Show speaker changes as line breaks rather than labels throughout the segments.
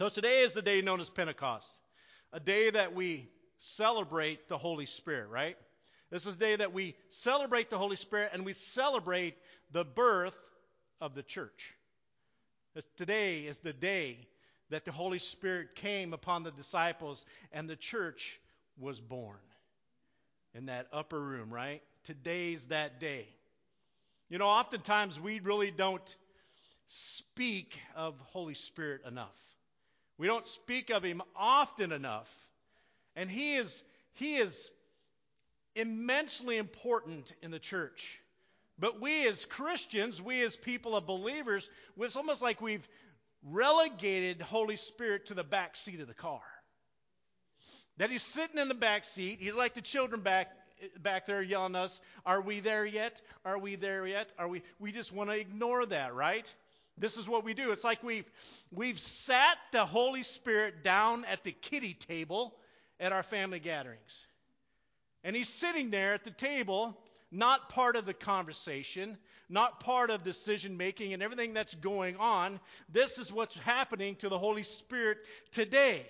So today is the day known as Pentecost, a day that we celebrate the Holy Spirit, right? This is a day that we celebrate the Holy Spirit and we celebrate the birth of the church. Today is the day that the Holy Spirit came upon the disciples and the church was born in that upper room, right? Today's that day. You know, oftentimes we really don't speak of Holy Spirit enough. We don't speak of him often enough. And he is immensely important in the church. But we as Christians, we as people of believers, it's almost like we've relegated Holy Spirit to the back seat of the car. That he's sitting in the back seat. He's like the children back there yelling at us, "Are we there yet? Are we there yet? We just want to ignore that, right? This is what we do. It's like we've sat the Holy Spirit down at the kiddie table at our family gatherings. And he's sitting there at the table, not part of the conversation, not part of decision making and everything that's going on. This is what's happening to the Holy Spirit today.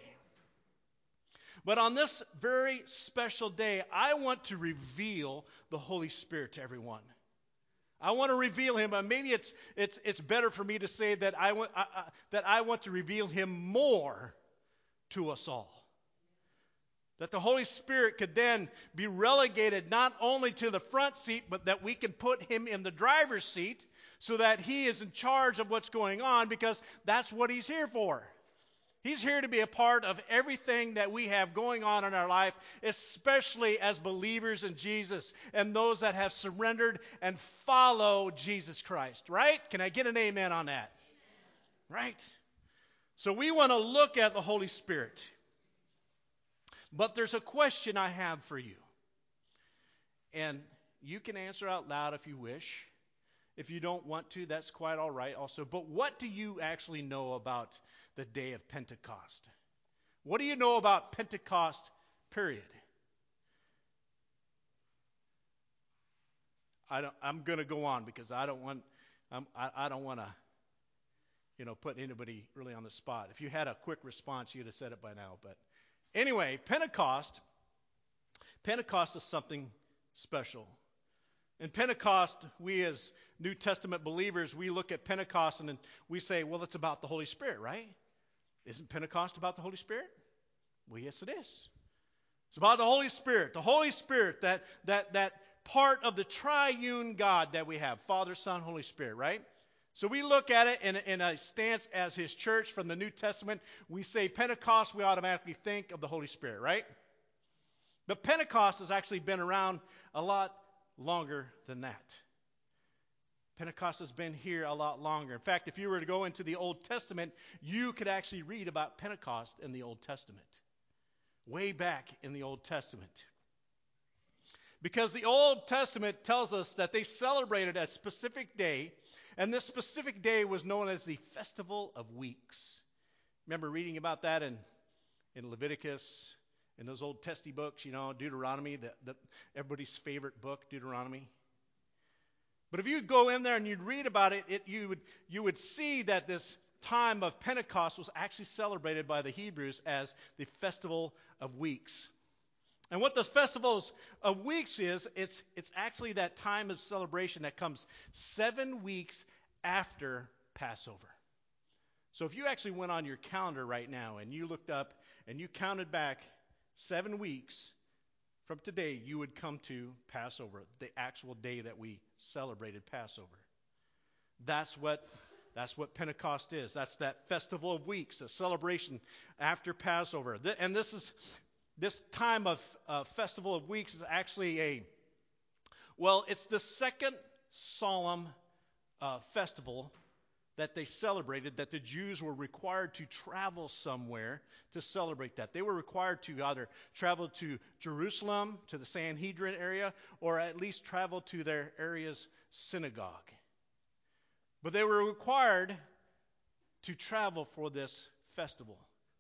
But on this very special day, I want to reveal the Holy Spirit to everyone. I want to reveal him. Maybe it's better for me to say that I want to reveal him more to us all. That the Holy Spirit could then be relegated not only to the front seat, but that we can put him in the driver's seat so that he is in charge of what's going on, because that's what he's here for. He's here to be a part of everything that we have going on in our life, especially as believers in Jesus and those that have surrendered and follow Jesus Christ, right? Can I get an amen on that? Amen. Right? So we want to look at the Holy Spirit. But there's a question I have for you. And you can answer out loud if you wish. If you don't want to, that's quite all right also. But what do you actually know about the day of Pentecost? What do you know about Pentecost, period? I'm going to go on because I don't want to, put anybody really on the spot. If you had a quick response, you'd have said it by now. But anyway, Pentecost is something special. In Pentecost, we as New Testament believers, we look at Pentecost and then we say, well, it's about the Holy Spirit, right? Isn't Pentecost about the Holy Spirit? Well, yes, it is. It's about the Holy Spirit. The Holy Spirit, that part of the triune God that we have, Father, Son, Holy Spirit, right? So we look at it in a stance as his church from the New Testament. We say Pentecost, we automatically think of the Holy Spirit, right? But Pentecost has actually been around a lot longer than that. Pentecost has been here a lot longer. In fact, if you were to go into the Old Testament, you could actually read about Pentecost in the Old Testament. Way back in the Old Testament. Because the Old Testament tells us that they celebrated a specific day, and this specific day was known as the Festival of Weeks. Remember reading about that in Leviticus, in those old testy books, Deuteronomy, everybody's favorite book, Deuteronomy. But if you go in there and you'd read about it, you would see that this time of Pentecost was actually celebrated by the Hebrews as the Festival of Weeks. And what the Festivals of Weeks is, it's actually that time of celebration that comes 7 weeks after Passover. So if you actually went on your calendar right now and you looked up and you counted back 7 weeks from today, you would come to Passover, the actual day that we celebrated Passover. That's what Pentecost is. That's that Festival of Weeks, a celebration after Passover. And this time of Festival of Weeks is actually it's the second solemn festival that they celebrated, that the Jews were required to travel somewhere to celebrate that. They were required to either travel to Jerusalem, to the Sanhedrin area, or at least travel to their area's synagogue. But they were required to travel for this Festival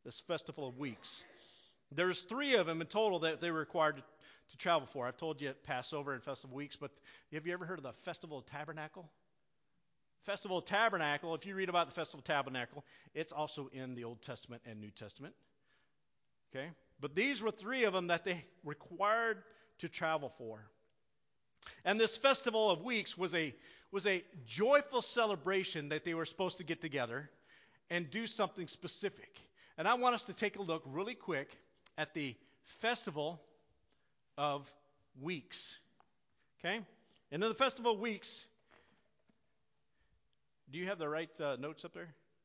of Weeks. There's 3 of them in total that they were required to travel for. I've told you Passover and Festival of Weeks, but have you ever heard of the Festival of Tabernacle? Festival of Tabernacle, if you read about the Festival of Tabernacle, it's also in the Old Testament and New Testament. Okay? But these were three of them that they required to travel for. And this Festival of Weeks was a joyful celebration that they were supposed to get together and do something specific. And I want us to take a look really quick at the Festival of Weeks. Okay? And in the Festival of Weeks, do you have the right notes up there?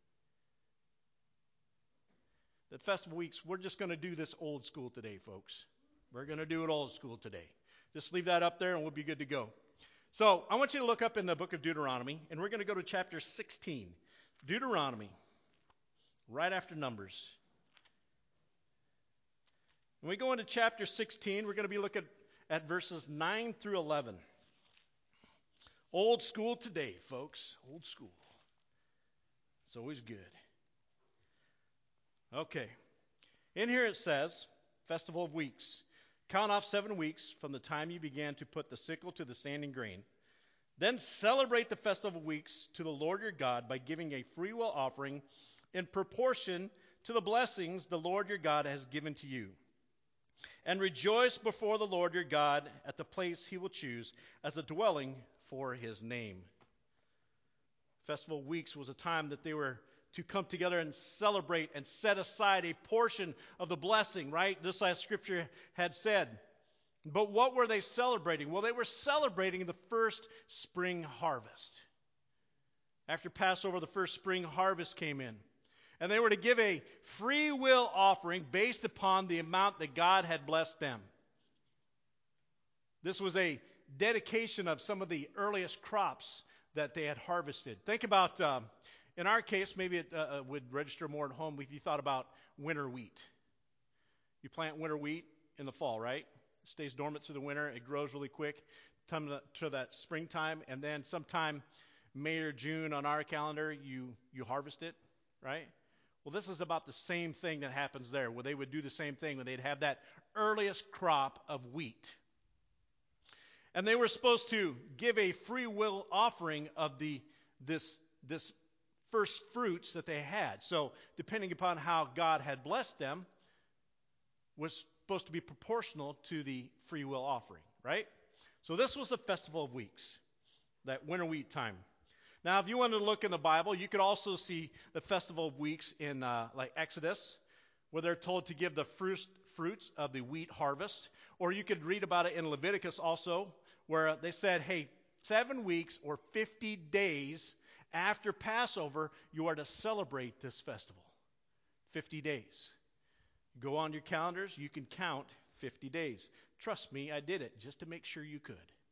The Festival of Weeks, we're just going to do this old school today, folks. We're going to do it old school today. Just leave that up there and we'll be good to go. So I want you to look up in the book of Deuteronomy, and we're going to go to chapter 16. Deuteronomy, right after Numbers. When we go into chapter 16, we're going to be looking at verses 9 through 11. Old school today, folks. Old school. It's always good. Okay. In here it says, Festival of Weeks. Count off 7 weeks from the time you began to put the sickle to the standing grain. Then celebrate the Festival of Weeks to the Lord your God by giving a freewill offering in proportion to the blessings the Lord your God has given to you. And rejoice before the Lord your God at the place he will choose as a dwelling for his name. Festival of Weeks was a time that they were to come together and celebrate and set aside a portion of the blessing, right? Just as Scripture had said. But what were they celebrating? Well, they were celebrating the first spring harvest. After Passover, the first spring harvest came in. And they were to give a free will offering based upon the amount that God had blessed them. This was a dedication of some of the earliest crops that they had harvested. Think about, in our case, maybe it would register more at home if you thought about winter wheat. You plant winter wheat in the fall, right? It stays dormant through the winter. It grows really quick. Come to that springtime, and then sometime May or June on our calendar, you harvest it, right? Well, this is about the same thing that happens there, where they would do the same thing, when they'd have that earliest crop of wheat. And they were supposed to give a free will offering of this first fruits that they had. So depending upon how God had blessed them, was supposed to be proportional to the free will offering, right? So this was the Festival of Weeks, that winter wheat time. Now, if you wanted to look in the Bible, you could also see the Festival of Weeks in like Exodus, where they're told to give the fruits of the wheat harvest. Or you could read about it in Leviticus also, where they said, hey, 7 weeks or 50 days after Passover, you are to celebrate this festival. 50 days. Go on your calendars, you can count 50 days. Trust me, I did it just to make sure you could.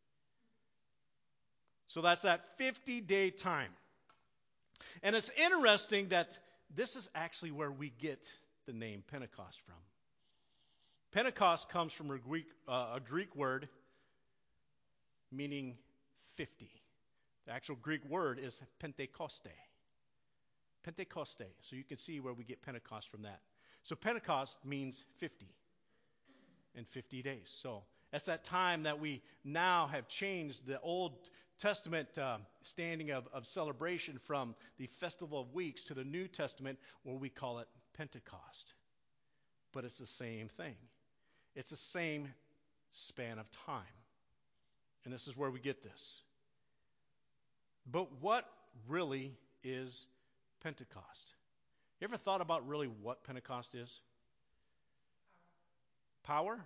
So that's that 50-day time. And it's interesting that this is actually where we get the name Pentecost from. Pentecost comes from a Greek word meaning 50. The actual Greek word is Pentekoste. Pentekoste. So you can see where we get Pentecost from that. So Pentecost means 50 and 50 days. So that's that time that we now have changed the Old Testament standing of celebration from the Festival of Weeks to the New Testament, where we call it Pentecost. But it's the same thing. It's the same span of time. And this is where we get this. But what really is Pentecost? You ever thought about really what Pentecost is? Power?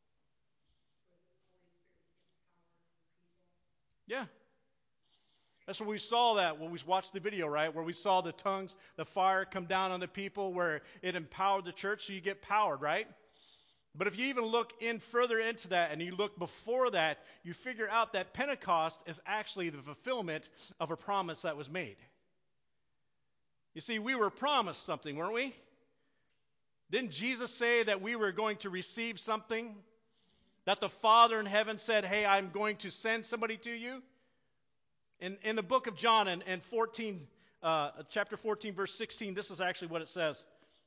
Yeah. That's what we saw that when we watched the video, right? Where we saw the tongues, the fire come down on the people, where it empowered the church, so you get powered, right? But if you even look in further into that, and you look before that, you figure out that Pentecost is actually the fulfillment of a promise that was made. You see, we were promised something, weren't we? Didn't Jesus say that we were going to receive something? That the Father in heaven said, hey, I'm going to send somebody to you? In the book of John, in chapter 14, verse 16, this is actually what it says.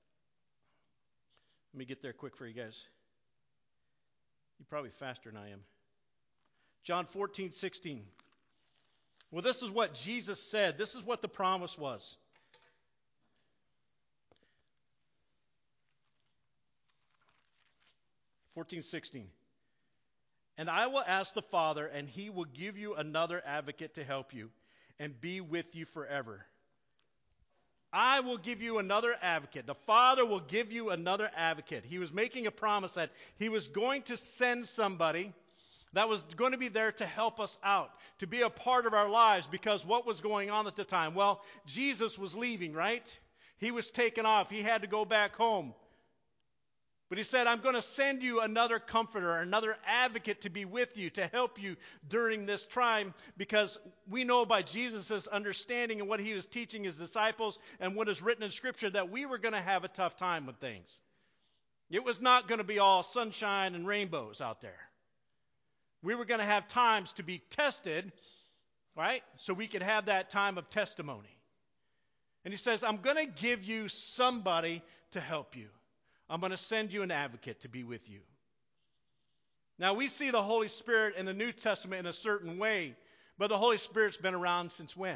Let me get there quick for you guys. You're probably faster than I am. John 14:16. Well, this is what Jesus said. This is what the promise was. Fourteen, 16. And I will ask the Father, and he will give you another advocate to help you and be with you forever. I will give you another advocate. The Father will give you another advocate. He was making a promise that he was going to send somebody that was going to be there to help us out, to be a part of our lives, because what was going on at the time? Well, Jesus was leaving, right? He was taken off. He had to go back home. But he said, I'm going to send you another comforter, another advocate to be with you, to help you during this time, because we know by Jesus' understanding and what he was teaching his disciples and what is written in Scripture that we were going to have a tough time with things. It was not going to be all sunshine and rainbows out there. We were going to have times to be tested, right? So we could have that time of testimony. And he says, I'm going to give you somebody to help you. I'm going to send you an advocate to be with you. Now, we see the Holy Spirit in the New Testament in a certain way, but the Holy Spirit's been around since when?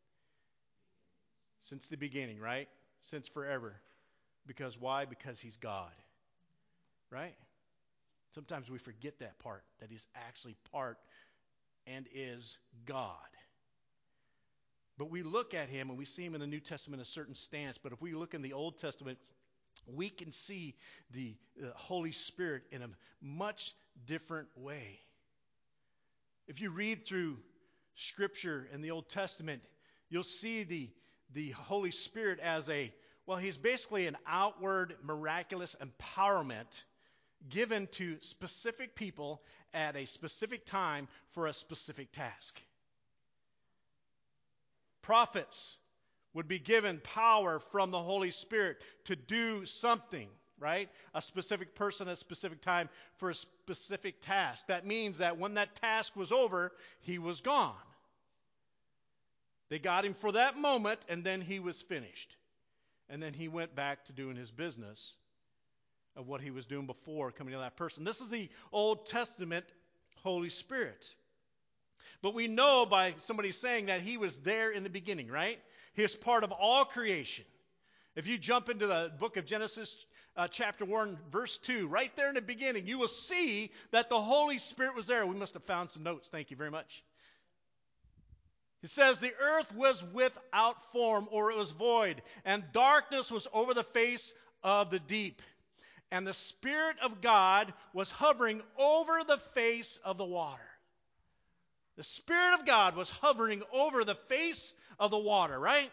Since the beginning, right? Since forever. Because why? Because he's God, right? Sometimes we forget that part, that he's actually part and is God. But we look at him and we see him in the New Testament in a certain stance, but if we look in the Old Testament, we can see the Holy Spirit in a much different way. If you read through Scripture in the Old Testament, you'll see the Holy Spirit as he's basically an outward miraculous empowerment given to specific people at a specific time for a specific task. Prophets would be given power from the Holy Spirit to do something, right? A specific person at a specific time for a specific task. That means that when that task was over, he was gone. They got him for that moment, and then he was finished. And then he went back to doing his business of what he was doing before coming to that person. This is the Old Testament Holy Spirit. But we know by somebody saying that he was there in the beginning, right? He is part of all creation. If you jump into the book of Genesis, chapter 1, verse 2, right there in the beginning, you will see that the Holy Spirit was there. We must have found some notes. Thank you very much. It says, the earth was without form, or it was void, and darkness was over the face of the deep. And the Spirit of God was hovering over the face of the water. The Spirit of God was hovering over the face of the water, right?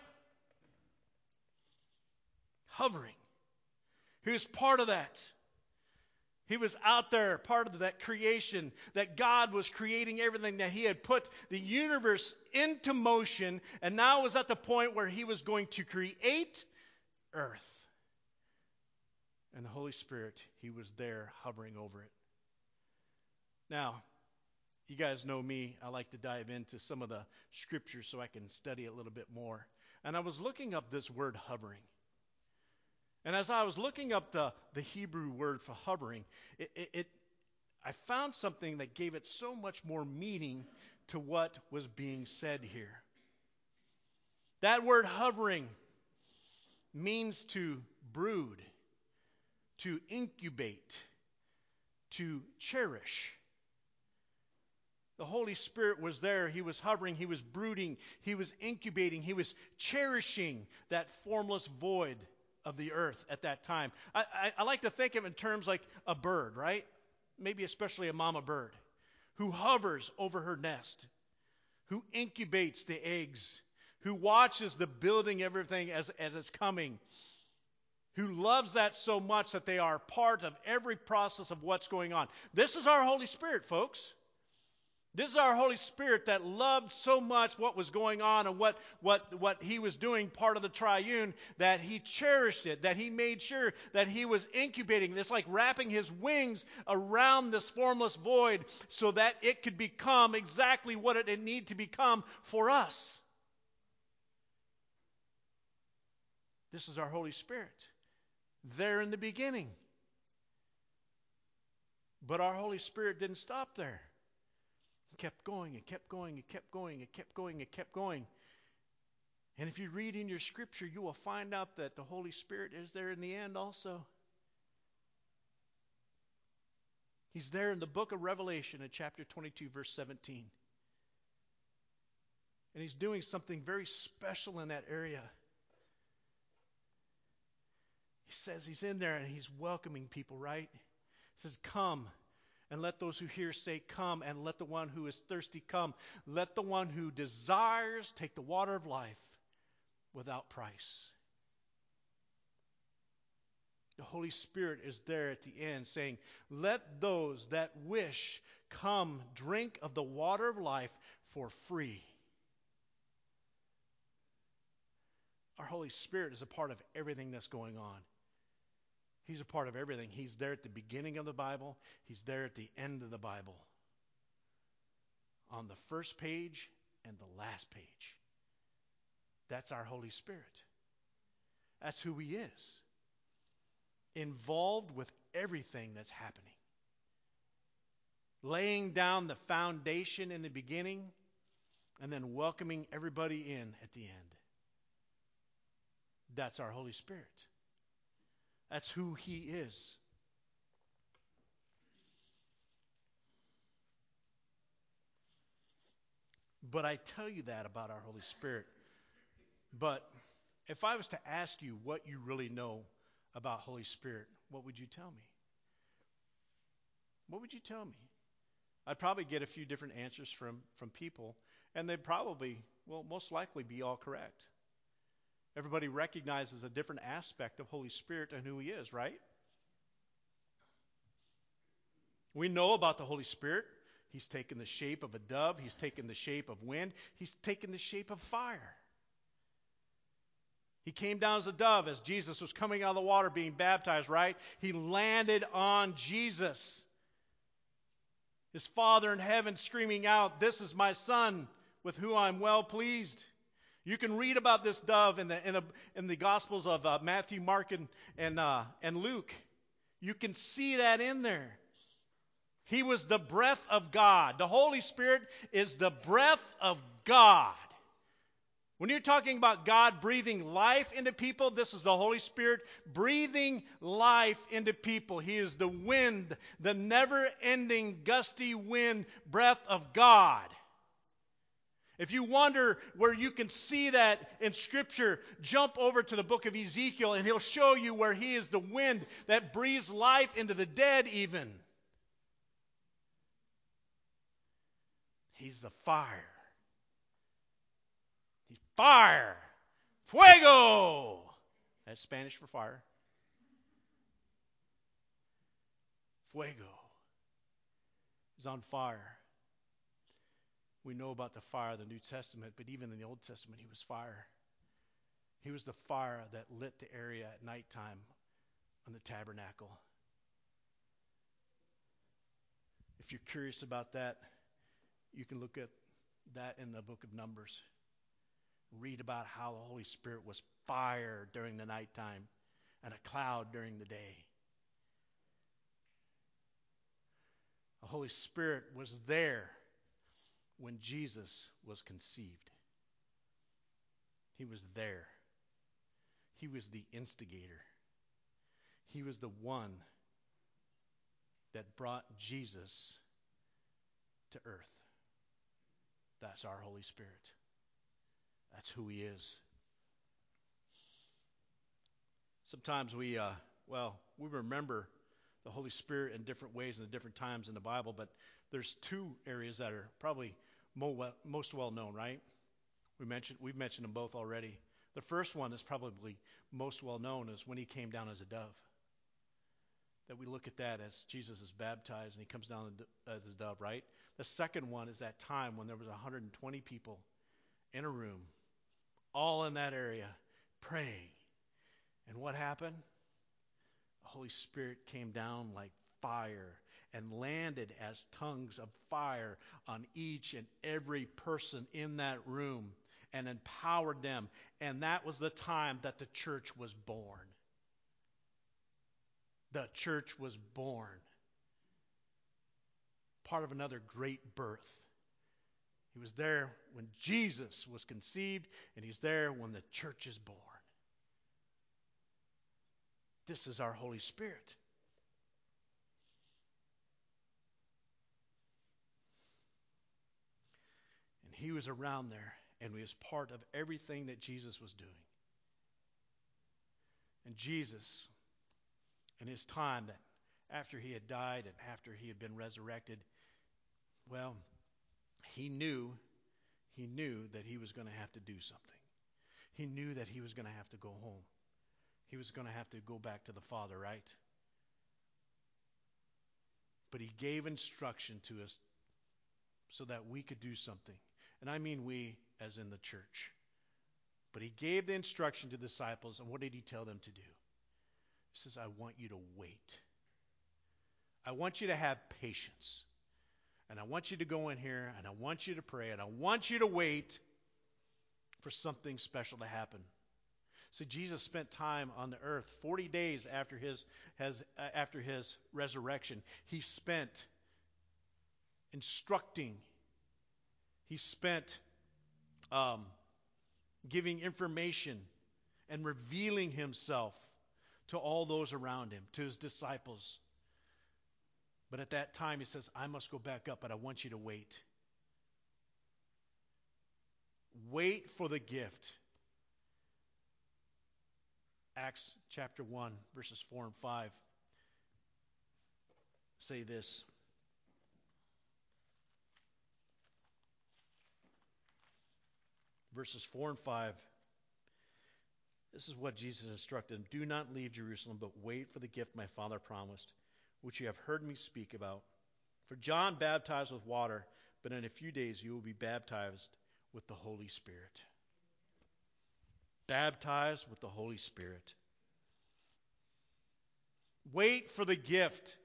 Hovering. He was part of that. He was out there, part of that creation, that God was creating everything, that he had put the universe into motion, and now was at the point where he was going to create earth. And the Holy Spirit, he was there hovering over it. Now, you guys know me. I like to dive into some of the scriptures so I can study a little bit more. And I was looking up this word hovering. And as I was looking up the Hebrew word for hovering, I found something that gave it so much more meaning to what was being said here. That word hovering means to brood, to incubate, to cherish. The Holy Spirit was there. He was hovering. He was brooding. He was incubating. He was cherishing that formless void of the earth at that time. I like to think of it in terms like a bird, right? Maybe especially a mama bird who hovers over her nest, who incubates the eggs, who watches the building everything as it's coming, who loves that so much that they are part of every process of what's going on. This is our Holy Spirit, folks. This is our Holy Spirit that loved so much what was going on and what he was doing, part of the triune, that he cherished it, that he made sure that he was incubating this, like wrapping his wings around this formless void so that it could become exactly what it needed to become for us. This is our Holy Spirit, there in the beginning. But our Holy Spirit didn't stop there. It kept going, it kept going, it kept going, it kept going, it kept going. And if you read in your scripture, you will find out that the Holy Spirit is there in the end also. He's there in the book of Revelation in chapter 22, verse 17. And he's doing something very special in that area. He says he's in there and he's welcoming people, right? He says, come. And let those who hear say, come. And let the one who is thirsty come. Let the one who desires take the water of life without price. The Holy Spirit is there at the end saying, let those that wish come drink of the water of life for free. Our Holy Spirit is a part of everything that's going on. He's a part of everything. He's there at the beginning of the Bible. He's there at the end of the Bible. On the first page and the last page. That's our Holy Spirit. That's who He is. Involved with everything that's happening. Laying down the foundation in the beginning and then welcoming everybody in at the end. That's our Holy Spirit. That's who He is. But I tell you that about our Holy Spirit. But if I was to ask you what you really know about Holy Spirit, what would you tell me? What would you tell me? I'd probably get a few different answers from people, and they'd probably, most likely be all correct. Everybody recognizes a different aspect of Holy Spirit and who He is, right? We know about the Holy Spirit. He's taken the shape of a dove. He's taken the shape of wind. He's taken the shape of fire. He came down as a dove as Jesus was coming out of the water being baptized, right? He landed on Jesus. His Father in heaven screaming out, "This is my Son with whom I'm well pleased." You can read about this dove in the Gospels of Matthew, Mark, and Luke. You can see that in there. He was the breath of God. The Holy Spirit is the breath of God. When you're talking about God breathing life into people, this is the Holy Spirit breathing life into people. He is the wind, the never-ending gusty wind breath of God. If you wonder where you can see that in Scripture, jump over to the book of Ezekiel and he'll show you where He is the wind that breathes life into the dead even. He's the fire. He's fire. Fuego. That's Spanish for fire. Fuego. He's on fire. We know about the fire of the New Testament, but even in the Old Testament, He was fire. He was the fire that lit the area at nighttime on the tabernacle. If you're curious about that, you can look at that in the book of Numbers. Read about how the Holy Spirit was fire during the nighttime and a cloud during the day. The Holy Spirit was there when Jesus was conceived. He was there. He was the instigator. He was the one that brought Jesus to earth. That's our Holy Spirit. That's who He is. Sometimes we remember the Holy Spirit in different ways and at different times in the Bible, but there's two areas that are probably most well known, right? We've mentioned them both already. The first one is probably most well known is when He came down as a dove. That we look at that as Jesus is baptized and He comes down as a dove, right? The second one is that time when there was 120 people in a room, all in that area, praying. And what happened? The Holy Spirit came down like fire and landed as tongues of fire on each and every person in that room and empowered them. And that was the time that the church was born. The church was born. Part of another great birth. He was there when Jesus was conceived, and he's there when the church is born. This is our Holy Spirit. And he was around there, and he was part of everything that Jesus was doing. And Jesus, in his time, that after he had died and after he had been resurrected, well, he knew that he was going to have to do something. He knew that he was going to have to go home. He was going to have to go back to the Father, right? But he gave instruction to us so that we could do something. And I mean we as in the church. But he gave the instruction to the disciples, and what did he tell them to do? He says, I want you to wait. I want you to have patience. And I want you to go in here, and I want you to pray, and I want you to wait for something special to happen. See, Jesus spent time on the earth 40 days after his resurrection. He spent instructing. He spent giving information and revealing himself to all those around him, to his disciples. But at that time, he says, I must go back up, but I want you to wait. Wait for the gift. Acts chapter 1, verses 4 and 5 say this. Verses 4 and 5. This is what Jesus instructed them. Do not leave Jerusalem, but wait for the gift my Father promised, which you have heard me speak about. For John baptized with water, but in a few days you will be baptized with the Holy Spirit. Baptized with the Holy Spirit. Wait for the gift.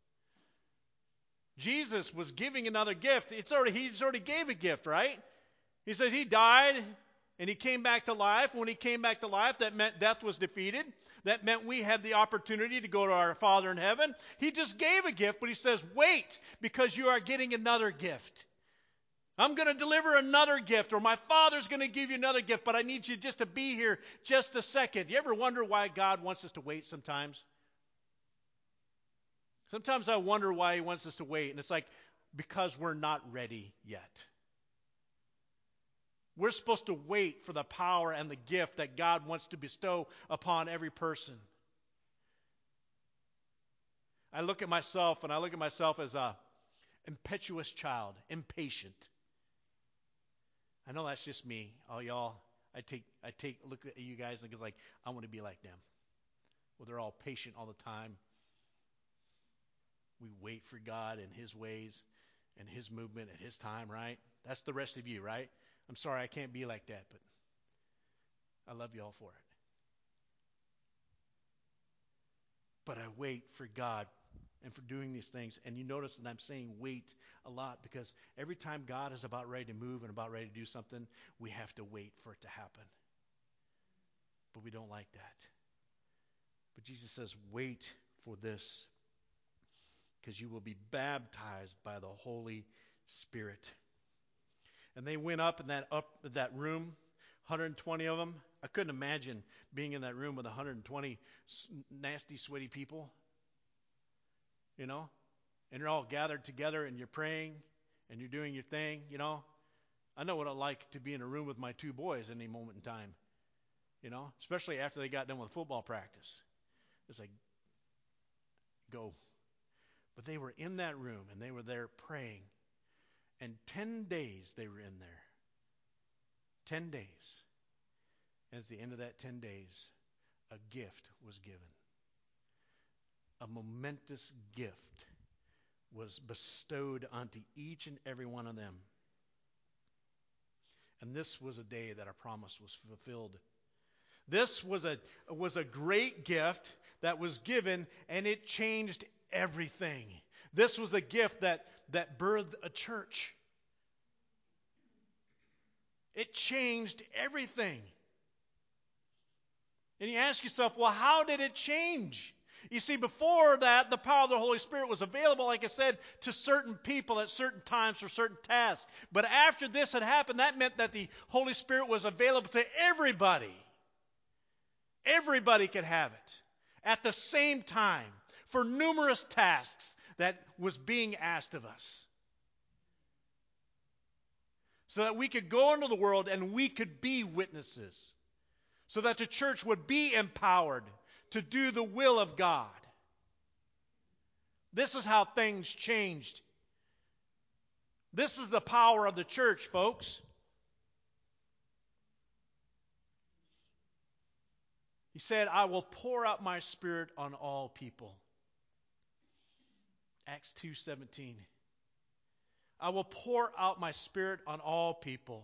Jesus was giving another gift. He already gave a gift, right? He said he died and he came back to life. When he came back to life, that meant death was defeated. That meant we had the opportunity to go to our Father in heaven. He just gave a gift, but he says, wait, because you are getting another gift. I'm going to deliver another gift, or my Father's going to give you another gift, but I need you just to be here just a second. You ever wonder why God wants us to wait sometimes? Sometimes I wonder why he wants us to wait, and it's like, because we're not ready yet. We're supposed to wait for the power and the gift that God wants to bestow upon every person. I look at myself as a impetuous child, impatient. I know that's just me. All y'all, I take a look at you guys and it's like, I want to be like them. Well, they're all patient all the time. We wait for God and his ways and his movement at his time, right? That's the rest of you, right? I'm sorry I can't be like that, but I love you all for it. But I wait for God and for doing these things. And you notice that I'm saying wait a lot because every time God is about ready to move and about ready to do something, we have to wait for it to happen. But we don't like that. But Jesus says, wait for this because you will be baptized by the Holy Spirit. And they went up in that room, 120 of them. I couldn't imagine being in that room with 120 nasty, sweaty people. You know? And you're all gathered together and you're praying and you're doing your thing, you know? I know what it's like to be in a room with my two boys at any moment in time. You know? Especially after they got done with football practice. It's like, go. But they were in that room and they were there praying. And 10 days they were in there. 10 days. And at the end of that 10 days, a gift was given. A momentous gift was bestowed onto each and every one of them. And this was a day that a promise was fulfilled. This was a great gift that was given, and it changed everything. This was a gift that birthed a church. It changed everything. And you ask yourself, well, how did it change? You see, before that, the power of the Holy Spirit was available, like I said, to certain people at certain times for certain tasks. But after this had happened, that meant that the Holy Spirit was available to everybody. Everybody could have it at the same time for numerous tasks that was being asked of us. So that we could go into the world and we could be witnesses. So that the church would be empowered to do the will of God. This is how things changed. This is the power of the church, folks. He said, I will pour out my Spirit on all people. Acts 2:17. I will pour out my Spirit on all people.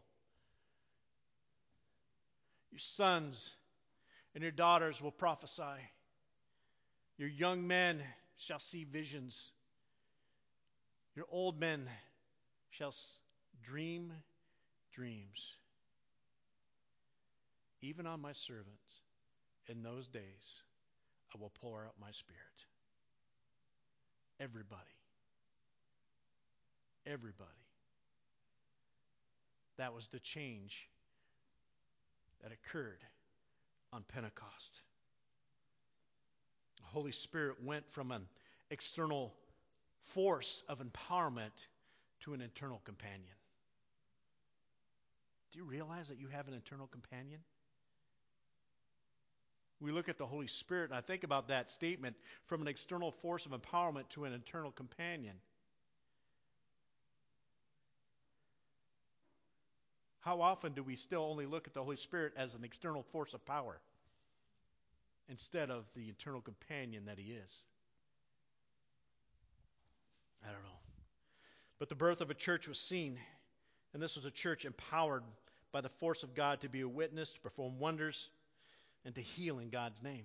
Your sons and your daughters will prophesy. Your young men shall see visions. Your old men shall dream dreams. Even on my servants in those days, I will pour out my Spirit. Everybody. Everybody. That was the change that occurred on Pentecost. The Holy Spirit went from an external force of empowerment to an internal companion. Do you realize that you have an internal companion? We look at the Holy Spirit, and I think about that statement, from an external force of empowerment to an internal companion. How often do we still only look at the Holy Spirit as an external force of power instead of the internal companion that He is? I don't know. But the birth of a church was seen, and this was a church empowered by the force of God to be a witness, to perform wonders, and to heal in God's name.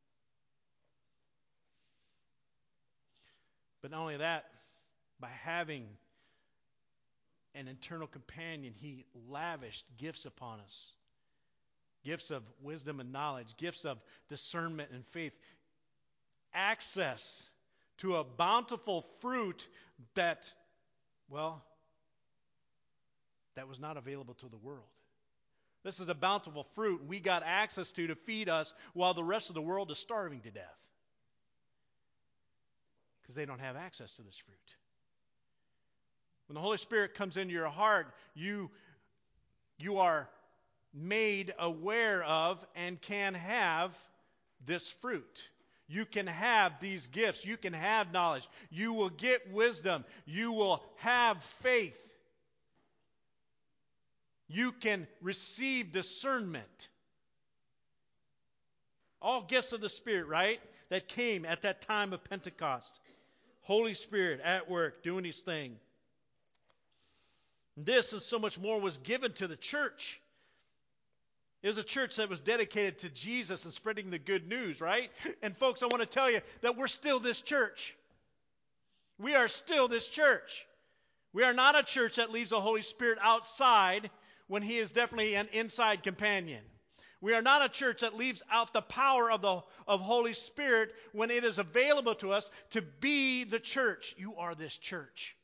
But not only that, by having an internal companion, He lavished gifts upon us. Gifts of wisdom and knowledge, gifts of discernment and faith, access to a bountiful fruit that was not available to the world. This is a bountiful fruit we got access to feed us while the rest of the world is starving to death. Because they don't have access to this fruit. When the Holy Spirit comes into your heart, you are made aware of and can have this fruit. You can have these gifts. You can have knowledge. You will get wisdom. You will have faith. You can receive discernment. All gifts of the Spirit, right? That came at that time of Pentecost. Holy Spirit at work, doing His thing. This and so much more was given to the church. It was a church that was dedicated to Jesus and spreading the good news, right? And folks, I want to tell you that we're still this church. We are still this church. We are not a church that leaves the Holy Spirit outside when He is definitely an inside companion. We are not a church that leaves out the power of Holy Spirit when it is available to us to be the church. You are this church.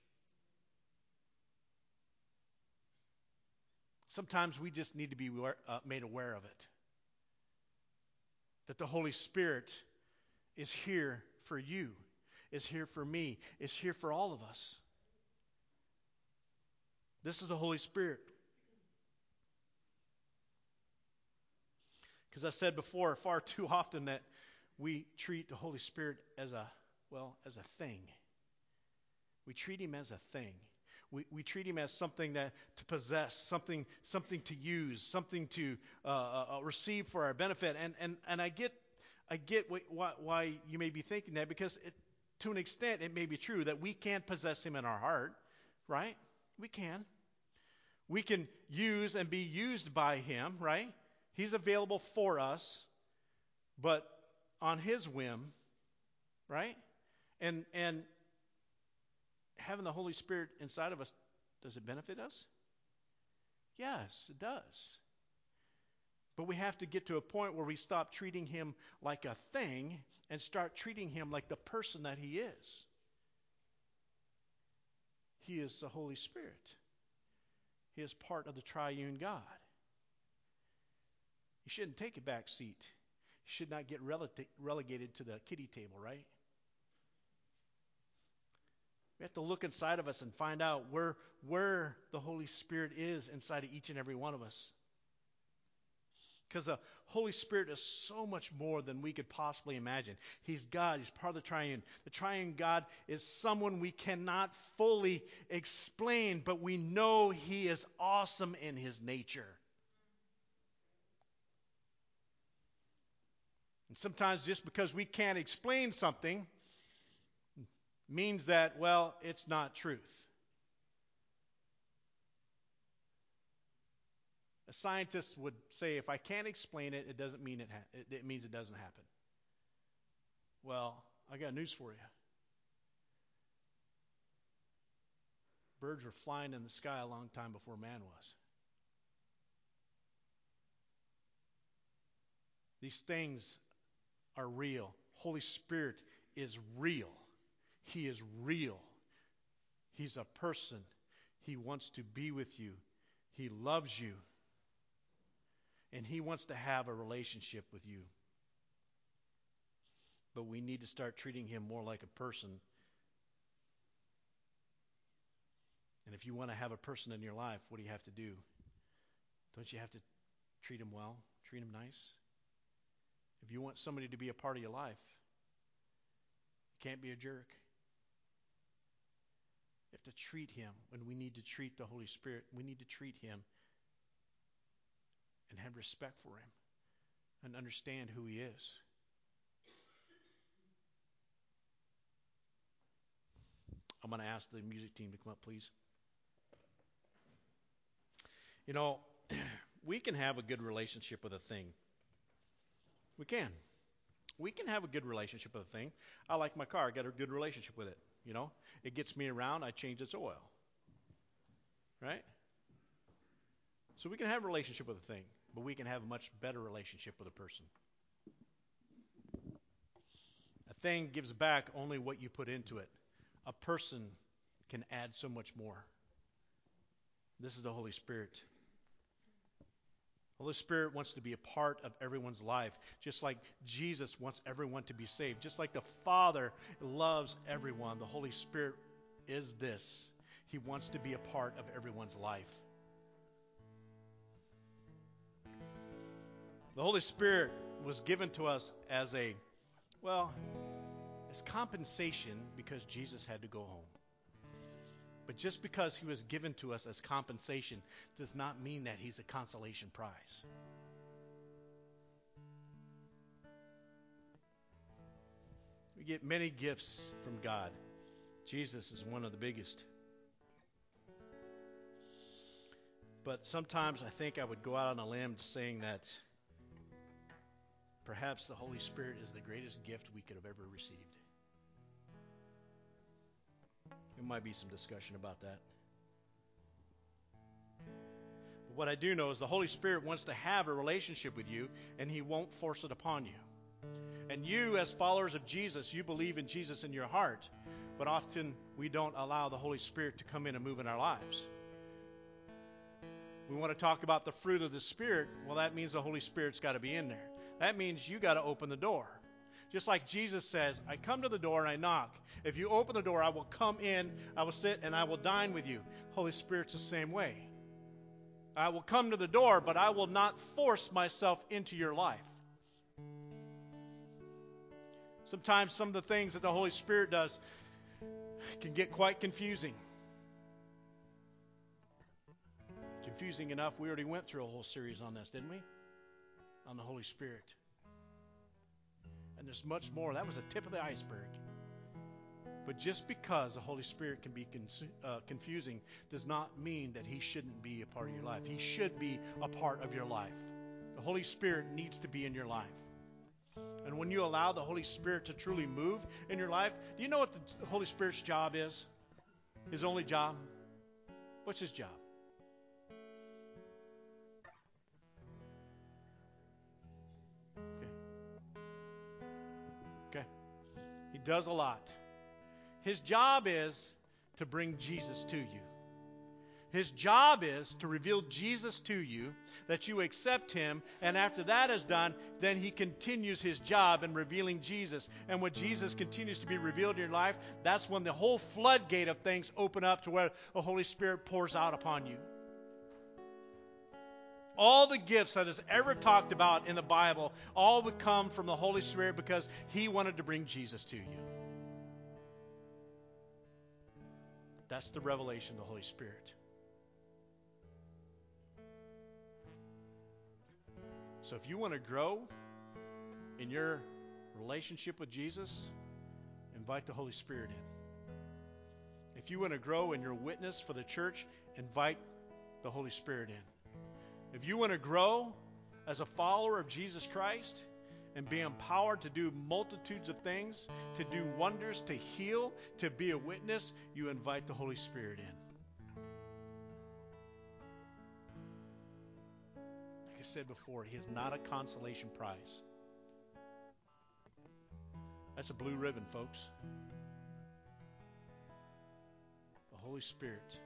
Sometimes we just need to be made aware of it. That the Holy Spirit is here for you, is here for me, is here for all of us. This is the Holy Spirit. Because I said before, far too often that we treat the Holy Spirit as a thing. We treat Him as a thing. We treat Him as something that to possess, something to use, something to receive for our benefit. And I get why you may be thinking that, because to an extent it may be true that we can't possess Him in our heart, right? We can. We can use and be used by Him, right? He's available for us, but on His whim, right? And having the Holy Spirit inside of us, does it benefit us? Yes, it does. But we have to get to a point where we stop treating him like a thing and start treating him like the person that he is. He is the Holy Spirit. He is part of the triune God. He shouldn't take a back seat. He should not get relegated to the kiddie table, right? We have to look inside of us and find out where the Holy Spirit is inside of each and every one of us. Because the Holy Spirit is so much more than we could possibly imagine. He's God. He's part of the triune. The triune God is someone we cannot fully explain, but we know he is awesome in his nature. And sometimes just because we can't explain something means that, well, it's not truth. A scientist would say, if I can't explain it, it doesn't mean it means it doesn't happen. Well, I got news for you. Birds were flying in the sky a long time before man was. These things are real. Holy Spirit is real. He is real. He's a person. He wants to be with you. He loves you. And he wants to have a relationship with you. But we need to start treating him more like a person. And if you want to have a person in your life, what do you have to do? Don't you have to treat him well? Treat him nice? If you want somebody to be a part of your life, you can't be a jerk. You have to treat him when we need to treat the Holy Spirit. We need to treat him and have respect for him and understand who he is. I'm going to ask the music team to come up, please. You know, we can have a good relationship with a thing. We can. We can have a good relationship with a thing. I like my car. I got a good relationship with it. You know, it gets me around. I change its oil. Right? So we can have a relationship with a thing, but we can have a much better relationship with a person. A thing gives back only what you put into it. A person can add so much more. This is the Holy Spirit. The Holy Spirit wants to be a part of everyone's life, just like Jesus wants everyone to be saved. Just like the Father loves everyone, the Holy Spirit is this. He wants to be a part of everyone's life. The Holy Spirit was given to us as compensation because Jesus had to go home. But just because he was given to us as compensation does not mean that he's a consolation prize. We get many gifts from God. Jesus is one of the biggest. But sometimes I think I would go out on a limb saying that perhaps the Holy Spirit is the greatest gift we could have ever received. There might be some discussion about that. But what I do know is the Holy Spirit wants to have a relationship with you, and he won't force it upon you. And you, as followers of Jesus, you believe in Jesus in your heart, but often we don't allow the Holy Spirit to come in and move in our lives. We want to talk about the fruit of the Spirit. Well, that means the Holy Spirit's got to be in there. That means you got to open the door. Just like Jesus says, I come to the door and I knock. If you open the door, I will come in, I will sit, and I will dine with you. Holy Spirit's the same way. I will come to the door, but I will not force myself into your life. Sometimes some of the things that the Holy Spirit does can get quite confusing. Confusing enough, we already went through a whole series on this, didn't we? On the Holy Spirit. And there's much more. That was the tip of the iceberg. But just because the Holy Spirit can be confusing does not mean that he shouldn't be a part of your life. He should be a part of your life. The Holy Spirit needs to be in your life. And when you allow the Holy Spirit to truly move in your life, do you know what the Holy Spirit's job is? His only job? What's his job? He does a lot. His job is to bring Jesus to you. His job is to reveal Jesus to you, that you accept him, and after that is done, then he continues his job in revealing Jesus. And when Jesus continues to be revealed in your life, that's when the whole floodgate of things open up to where the Holy Spirit pours out upon you. All the gifts that is ever talked about in the Bible, all would come from the Holy Spirit because he wanted to bring Jesus to you. That's the revelation of the Holy Spirit. So if you want to grow in your relationship with Jesus, invite the Holy Spirit in. If you want to grow in your witness for the church, invite the Holy Spirit in. If you want to grow as a follower of Jesus Christ and be empowered to do multitudes of things, to do wonders, to heal, to be a witness, you invite the Holy Spirit in. Like I said before, he is not a consolation prize. That's a blue ribbon, folks. The Holy Spirit.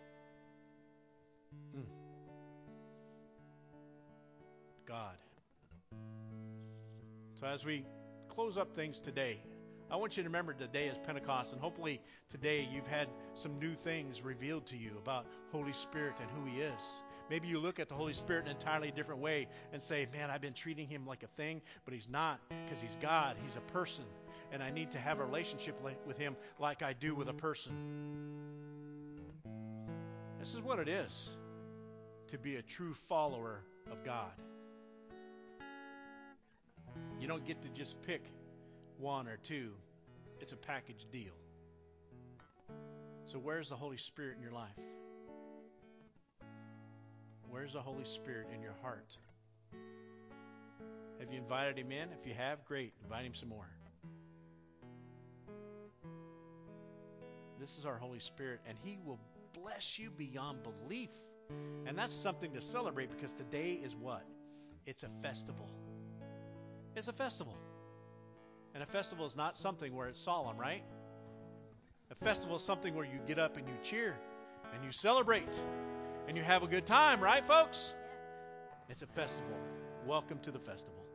God. So as we close up things today, I want you to remember today is Pentecost, and hopefully today you've had some new things revealed to you about Holy Spirit and who he is. Maybe you look at the Holy Spirit in an entirely different way and say, man, I've been treating him like a thing, but he's not, because he's God. He's a person, and I need to have a relationship with him like I do with a person. This is what it is to be a true follower of God. You don't get to just pick one or two. It's a package deal. So where's the Holy Spirit in your life? Where's the Holy Spirit in your heart? Have you invited him in? If you have, great. Invite him some more. This is our Holy Spirit, and he will bless you beyond belief. And that's something to celebrate, because today is what? It's a festival. It's a festival. And a festival is not something where it's solemn, right? A festival is something where you get up and you cheer and you celebrate and you have a good time, right, folks? It's a festival. Welcome to the festival.